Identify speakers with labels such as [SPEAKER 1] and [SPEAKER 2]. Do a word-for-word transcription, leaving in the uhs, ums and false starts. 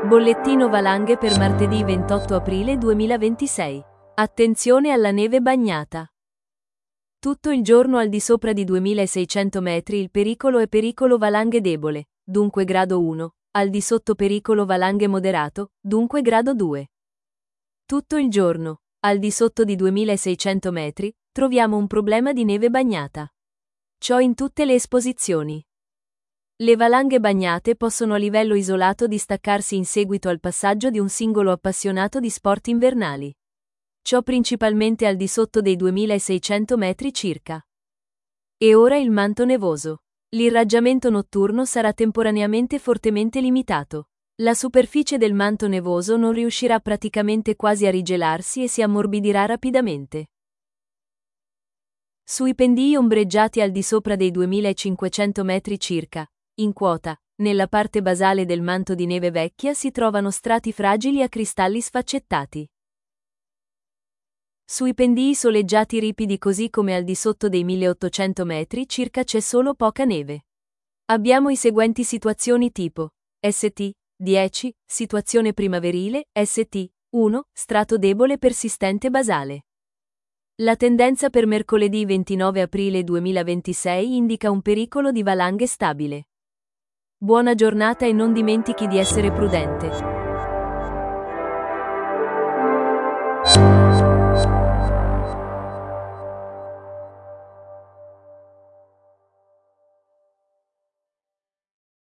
[SPEAKER 1] Bollettino valanghe per martedì ventotto aprile duemilaventisei. Attenzione alla neve bagnata. Tutto il giorno al di sopra di duemilaseicento metri il pericolo è pericolo valanghe debole, dunque grado uno, al di sotto pericolo valanghe moderato, dunque grado due. Tutto il giorno, al di sotto di duemilaseicento metri, troviamo un problema di neve bagnata. Ciò in tutte le esposizioni. Le valanghe bagnate possono a livello isolato distaccarsi in seguito al passaggio di un singolo appassionato di sport invernali. Ciò principalmente al di sotto dei duemilaseicento metri circa. E ora il manto nevoso. L'irraggiamento notturno sarà temporaneamente fortemente limitato. La superficie del manto nevoso non riuscirà praticamente quasi a rigelarsi e si ammorbidirà rapidamente. Sui pendii ombreggiati al di sopra dei duemilacinquecento metri circa, in quota, nella parte basale del manto di neve vecchia si trovano strati fragili a cristalli sfaccettati. Sui pendii soleggiati ripidi così come al di sotto dei milleottocento metri circa c'è solo poca neve. Abbiamo i seguenti situazioni tipo S T dieci, situazione primaverile, S T uno, strato debole persistente basale. La tendenza per mercoledì ventinove aprile duemilaventisei indica un pericolo di valanghe stabile. Buona giornata e non dimentichi di essere prudente.